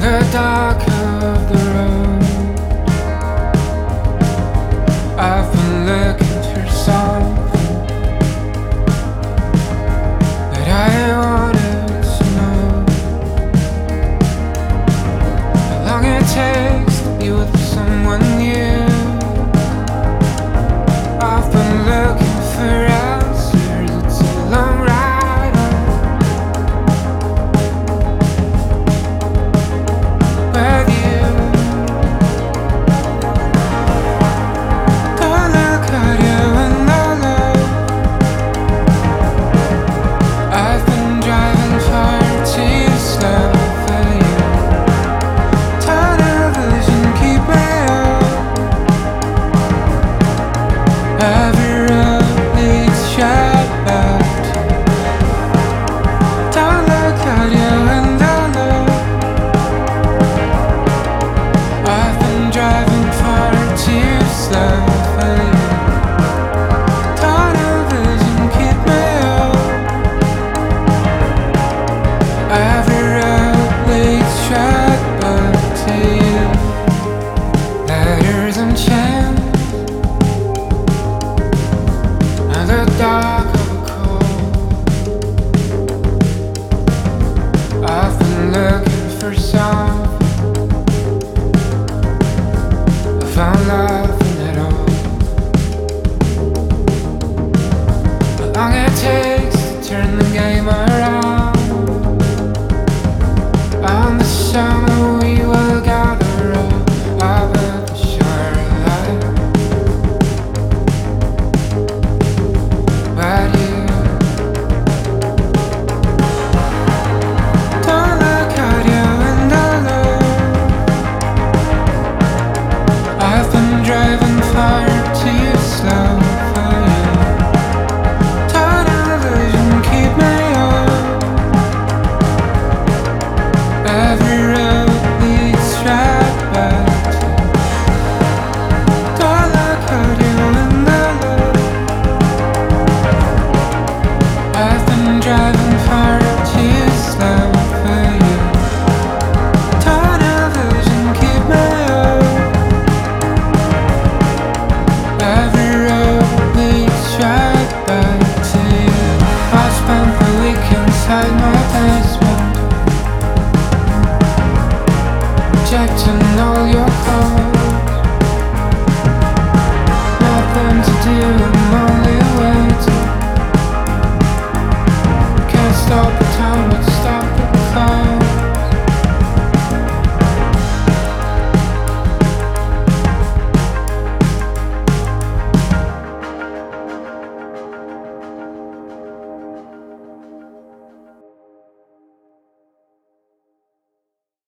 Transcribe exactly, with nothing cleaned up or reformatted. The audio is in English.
the dark of the road, I've been looking for something that I wanted to know. How long it takes to be with someone new. I've been looking for answers. It's a long ride home with you. Don't look at you in the love. I've been driving far too slow for you. Tunnel vision, keep me up. Every road leads straight back to you. Don't look at you in the love. I've been driving far too slow for you. Tunnel vision, keep me up. Every road leads straight back to you. Letters and chants in the dark of a cold. I've been looking for something. I found nothing at all. How long it takes to turn the game around. On the summer we will gather up up at the shoreline. But you don't look at you in the love. I've been driving far too slow for you. Tunnel vision, keep me up. Every road leads straight back to you. Don't look at you in the love. I've been driving far too slow for you. Tunnel vision, keep me up. Every road leads straight back to you. I spent the week inside my basement, checking all your calls. Nothing to do.